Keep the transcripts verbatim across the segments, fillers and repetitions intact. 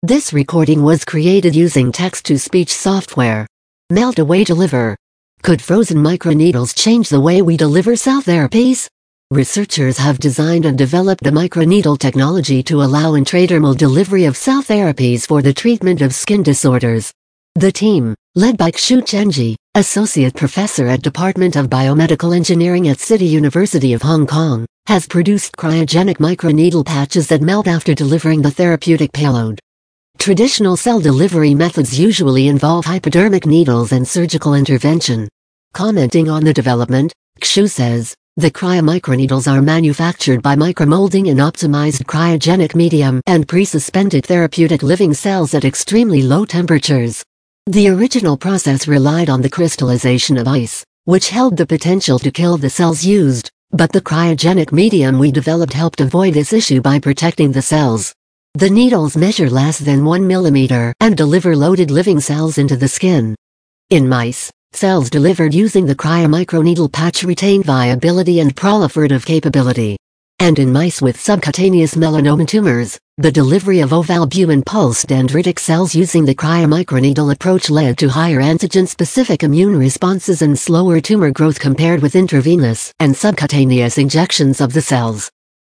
This recording was created using text-to-speech software. Melt away deliver. Could frozen microneedles change the way we deliver cell therapies? Researchers have designed and developed a microneedle technology to allow intradermal delivery of cell therapies for the treatment of skin disorders. The team, led by Xu Chenji, Associate Professor at Department of Biomedical Engineering at City University of Hong Kong, has produced cryogenic microneedle patches that melt after delivering the therapeutic payload. Traditional cell delivery methods usually involve hypodermic needles and surgical intervention. Commenting on the development, Xu says, the cryomicroneedles are manufactured by micromolding an optimized cryogenic medium and pre-suspended therapeutic living cells at extremely low temperatures. The original process relied on the crystallization of ice, which held the potential to kill the cells used, but the cryogenic medium we developed helped avoid this issue by protecting the cells. The needles measure less than one millimeter and deliver loaded living cells into the skin. In mice, cells delivered using the cryomicroneedle patch retain viability and proliferative capability. And in mice with subcutaneous melanoma tumors, the delivery of ovalbumin pulsed dendritic cells using the cryomicroneedle approach led to higher antigen-specific immune responses and slower tumor growth compared with intravenous and subcutaneous injections of the cells.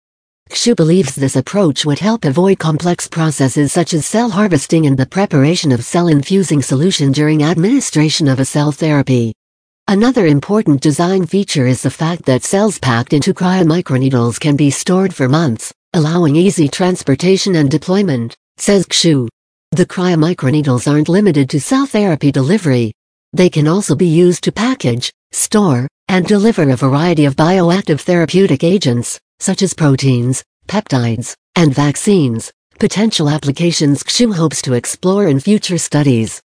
Xu believes this approach would help avoid complex processes such as cell harvesting and the preparation of cell-infusing solution during administration of a cell therapy. Another important design feature is the fact that cells packed into cryomicroneedles can be stored for months, allowing easy transportation and deployment, says Xu. The cryomicroneedles aren't limited to cell therapy delivery. They can also be used to package, store, and deliver a variety of bioactive therapeutic agents, such as proteins, peptides, and vaccines, potential applications Xu hopes to explore in future studies.